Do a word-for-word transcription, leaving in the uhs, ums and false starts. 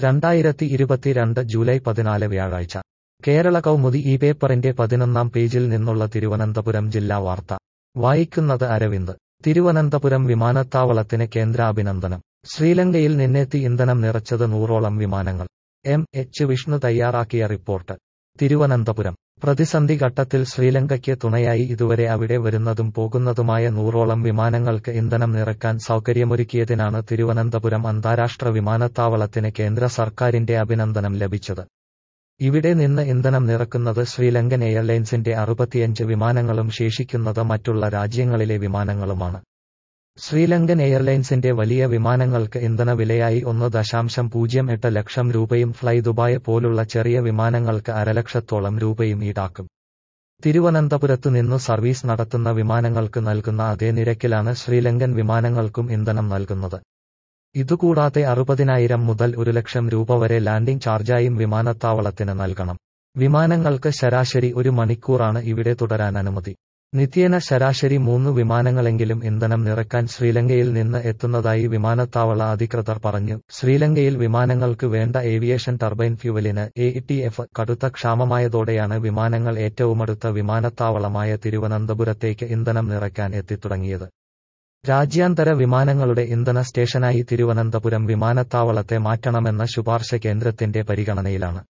രണ്ടായിരത്തി ഇരുപത്തിരണ്ട് ജൂലൈ പതിനാല് വ്യാഴാഴ്ച കേരള കൗമുദി ഈ പേപ്പറിന്റെ പതിനൊന്നാം പേജിൽ നിന്നുള്ള തിരുവനന്തപുരം ജില്ലാ വാർത്ത വായിക്കുന്നത് അരവിന്ദ്. തിരുവനന്തപുരം വിമാനത്താവളത്തിന് കേന്ദ്ര അഭിനന്ദനം. ശ്രീലങ്കയിൽ നിന്നെത്തി ഇന്ധനം നിറച്ചത് നൂറോളം വിമാനങ്ങൾ. എം എച്ച് വിഷ്ണു തയ്യാറാക്കിയ റിപ്പോർട്ട്. തിരുവനന്തപുരം. പ്രതിസന്ധി ഘട്ടത്തിൽ ശ്രീലങ്കയ്ക്ക് തുണയായി ഇതുവരെ അവിടെ വരുന്നതും പോകുന്നതുമായ നൂറോളം വിമാനങ്ങൾക്ക് ഇന്ധനം നിറക്കാൻ സൗകര്യമൊരുക്കിയതിനാണ് തിരുവനന്തപുരം അന്താരാഷ്ട്ര വിമാനത്താവളത്തിന് കേന്ദ്ര സർക്കാരിന്റെ അഭിനന്ദനം ലഭിച്ചത്. ഇവിടെ നിന്ന് ഇന്ധനം നിറക്കുന്നത് ശ്രീലങ്കൻ എയർലൈൻസിന്റെ അറുപത്തിയഞ്ച് വിമാനങ്ങളും ശേഷിക്കുന്നത് മറ്റുള്ള രാജ്യങ്ങളിലെ വിമാനങ്ങളുമാണ്. ശ്രീലങ്കൻ എയർലൈൻസിന്റെ വലിയ വിമാനങ്ങൾക്ക് ഇന്ധനവിലയായി ഒന്ന് ദശാംശം പൂജ്യം എട്ട് ലക്ഷം രൂപയും ഫ്ലൈ ദുബായ് പോലുള്ള ചെറിയ വിമാനങ്ങൾക്ക് അരലക്ഷത്തോളം രൂപയും ഈടാക്കും. തിരുവനന്തപുരത്തു നിന്നു സർവീസ് നടത്തുന്ന വിമാനങ്ങൾക്ക് നൽകുന്ന അതേ നിരക്കിലാണ് ശ്രീലങ്കൻ വിമാനങ്ങൾക്കും ഇന്ധനം നൽകുന്നത്. ഇതുകൂടാതെ അറുപതിനായിരം മുതൽ ഒരു ലക്ഷം രൂപ വരെ ലാൻഡിംഗ് ചാർജായും വിമാനത്താവളത്തിന് നൽകണം. വിമാനങ്ങൾക്ക് ശരാശരി ഒരു മണിക്കൂറാണ് ഇവിടെ തുടരാൻ അനുമതി. നിത്യേന ശരാശരി മൂന്ന് വിമാനങ്ങളെങ്കിലും ഇന്ധനം നിറക്കാൻ ശ്രീലങ്കയിൽ നിന്ന് എത്തുന്നതായി വിമാനത്താവള അധികൃതർ പറഞ്ഞു. ശ്രീലങ്കയിൽ വിമാനങ്ങൾക്ക് വേണ്ട ഏവിയേഷൻ ടർബൈൻ ഫ്യൂവലിന് എ ടി എഫ് കടുത്ത ക്ഷാമമായതോടെയാണ് വിമാനങ്ങൾ ഏറ്റവുമടുത്ത വിമാനത്താവളമായ തിരുവനന്തപുരത്തേക്ക് ഇന്ധനം നിറയ്ക്കാൻ എത്തിത്തുടങ്ങിയത്. രാജ്യാന്തര വിമാനങ്ങളുടെ ഇന്ധന സ്റ്റേഷനായി തിരുവനന്തപുരം വിമാനത്താവളത്തെ മാറ്റണമെന്ന ശുപാർശ കേന്ദ്രത്തിന്റെ പരിഗണനയിലാണ്.